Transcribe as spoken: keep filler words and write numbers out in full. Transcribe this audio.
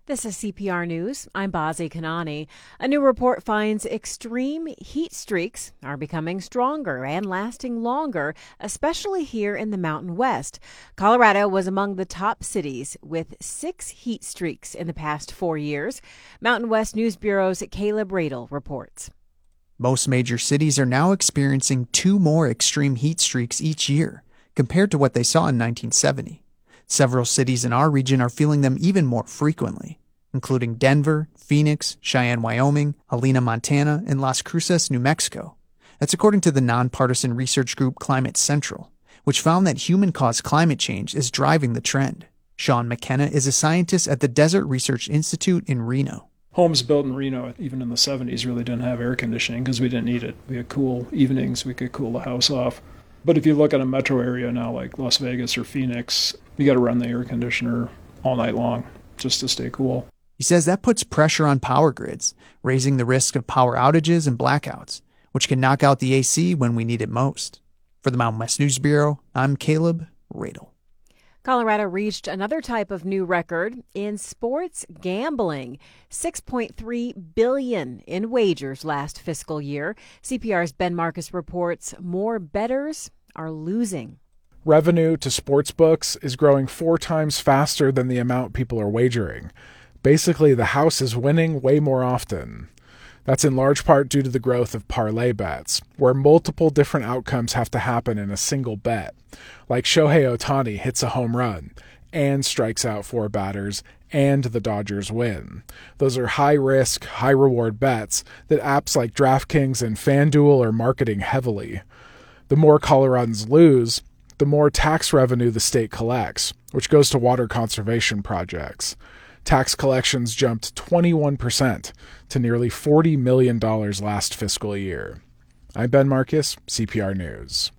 This is C P R News. I'm Bazi Kanani. A new report finds extreme heat streaks are becoming stronger and lasting longer, especially here in the Mountain West. Colorado was among the top cities with six heat streaks in the past four years. Mountain West News Bureau's Caleb Radel reports. Most major cities are now experiencing two more extreme heat streaks each year, compared to what they saw in nineteen seventy. Several cities in our region are feeling them even more frequently, including Denver, Phoenix, Cheyenne, Wyoming, Helena, Montana, and Las Cruces, New Mexico. That's according to the nonpartisan research group Climate Central, which found that human-caused climate change is driving the trend. Sean McKenna is a scientist at the Desert Research Institute in Reno. Homes built in Reno, even in the seventies, really didn't have air conditioning because we didn't need it. We had cool evenings, we could cool the house off. But if you look at a metro area now like Las Vegas or Phoenix, you got to run the air conditioner all night long just to stay cool. He says that puts pressure on power grids, raising the risk of power outages and blackouts, which can knock out the A C when we need it most. For the Mountain West News Bureau, I'm Caleb Radel. Colorado reached another type of new record in sports gambling. six point three billion dollars in wagers last fiscal year. C P R's Ben Marcus reports more bettors are losing. Revenue to sports books is growing four times faster than the amount people are wagering. Basically, the house is winning way more often. That's in large part due to the growth of parlay bets, where multiple different outcomes have to happen in a single bet, like Shohei Ohtani hits a home run and strikes out four batters and the Dodgers win. Those are high-risk, high-reward bets that apps like DraftKings and FanDuel are marketing heavily. The more Coloradans lose, the more tax revenue the state collects, which goes to water conservation projects. Tax collections jumped twenty-one percent to nearly forty million dollars last fiscal year. I'm Ben Marcus, C P R News.